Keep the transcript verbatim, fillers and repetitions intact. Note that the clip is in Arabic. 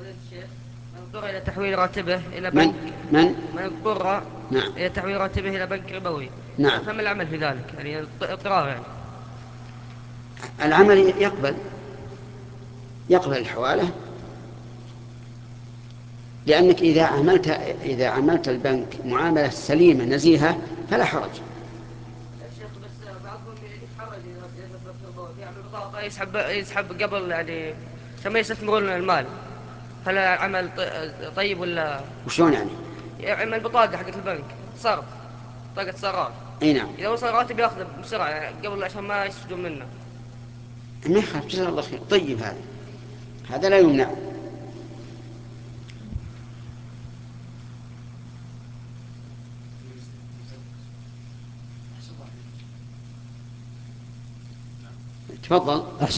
الشيخ من اضطر إلى تحويل راتبه إلى من بنك. من من اضطر نعم إلى تحويل راتبه إلى بنك ربوي، نعم. فما العمل في ذلك؟ يعني اضطرار يعني. العمل يقبل يقبل الحوالة، لأنك إذا عملت إذا عملت البنك معاملة سليمة نزيهة فلا حرج. يا شيخ بس بعضهم يتحرج إذا إذا بنك ربوي، يعني بطاقة يسحب يسحب قبل يعني عشان ما يستثمرون المال. هل عمل ط- طيب ولا؟ وشلون يعني؟ يعني البطاقة حقت البنك صرف، بطاقة صراف، أي نعم. إذا وصل راتب ياخذه بسرعة يعني قبل عشان ما يستفيدون منه. ما يخاف، جزاه الله خير، طيب هذا هذا لا يمنع. تفضل.